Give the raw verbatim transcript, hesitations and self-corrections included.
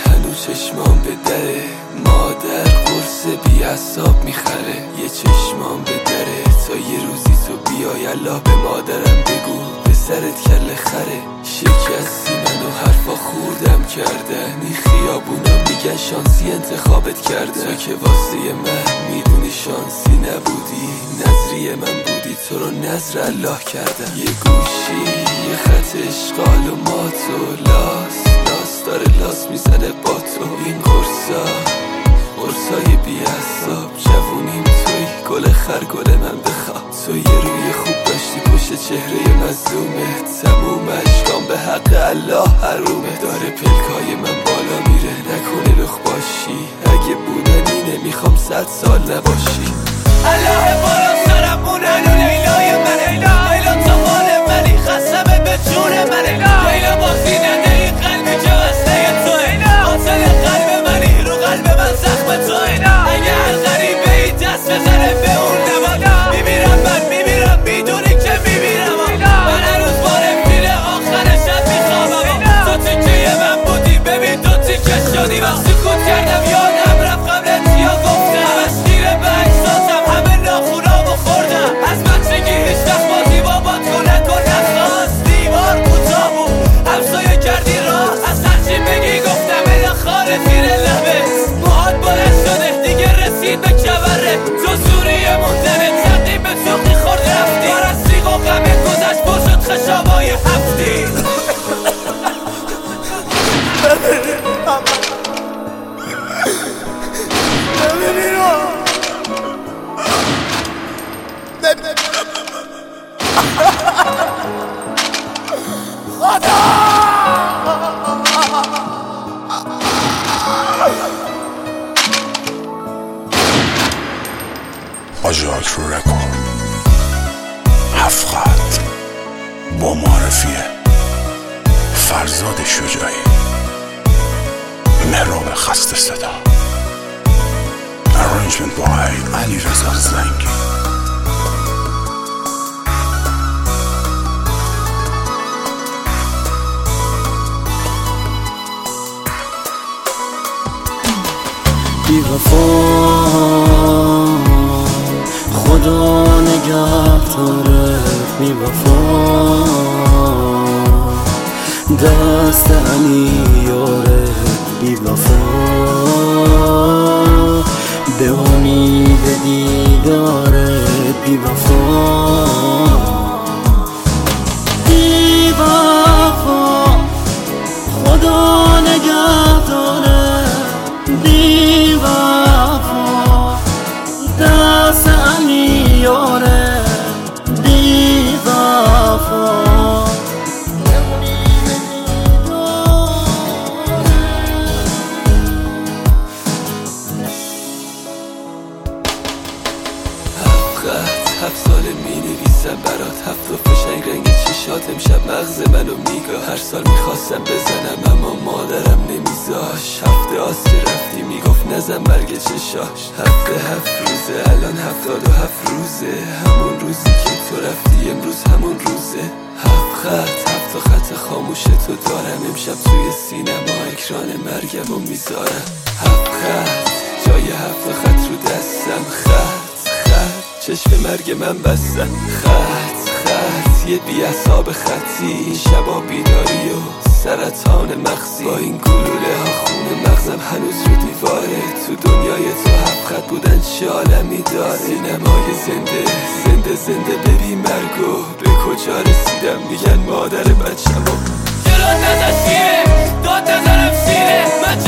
هنوز چشمام به دره، مادر قرص بی عصاب میخره. یه چشمام به دره تا یه روزی تو بیای الله به مادرم بگو پسرت کله خره. شکستی منو حرفا خوردم کردن، این خیابونا میگن شانسی انتخابت کردن. تو که واسه من میدونی شانسی نبودی، نظری من بودی، تو رو نظر الله کردم. یه گوشی یه خط اشغال و مات و لاس لاس داره لاس میزنه با تو. این قرصا قرصای بی حساب، جوونیم توی گل خر گل من بخواب. تو یه روی خوب داشتی پشت چهره مظلومه، تموم اشکام به حق الله حرومه. داره پلکای من بالا میره، نکنه لخ باشی، اگه بودن اینه میخوام صد سال نباشی. الله بالا سرمون هنو لیلای من، لیلا لیلا تا مال منی، خستمه به جون من. لیلا بازی نده این قلبی که وسته توه، قاتل قلب منی، رو قلب من زخم توه. اگه هر غریبه ای دست بزنه به اون نماد، میمیرم من میمیرم میدونی که میمیرم. من هنوز با رفیل آخر شب میخوابم، تو تیکه من بودی ببین تو تیکه شدی. و سکوت کردم یادم رفت قبلت یا گفتم، همش خیره به اجزاتم، همه ناخونامو خوردم. از بچگی هیچ وقت بازی بابات کن نکن نخواست، دیوار کوتاه بود همسایه کردی راه. از هرچی بگی گفتم الا خاله زیر لبه، موهات بلند شده دیگه رسید به کبره. تو سوریه موندنه تقییم به سوقی خورد رفتی، بار از سیغ و غم گذشت پر شد خشابای هفتی. آجاک رو رکورد هفت خط با معرفیه فرزاد شجاعی، مهراب خسته صدا، ارنجمنت بای علی رضا زنگی. بی وفا خدا نگه داره، بی وفا دست علی یاره، بی وفا به امید دیداره، بی وفا بی وفا خدا نگه داره، بی وفا دست علی یاره، بی وفا هفت ساله می نویسم برات، هفت و فشنگ رنگ چشات امشب مغز منو میگا. هر سال میخواستم بزنم اما مادرم نمیذاش. هفته آس که رفتی میگفت نزن برگ چشاش. هفته هفت روزه الان هفتاد و هفت روزه، همون روزی که تو رفتی امروز همون روزه. هفت خط هفت خط خاموش تو دارم، امشب توی سینما اکران مرگم رو میذارم. هفت خط جای هفت خط رو دستم، خط چشم مرگ من بستن. خط خط یه بیعصاب خطی، این شبا بیداری و سرطان مغزی. با این گلوله ها خون مغزم هنوز رو دیواره. تو دنیای تو هفت خط بودن چه عالمی داره. سینمای زنده زنده زنده ببین مرگو، به کجا رسیدم میگن مادر بچه‌مو. جلوت نزد سیره داد نزنم سیره، من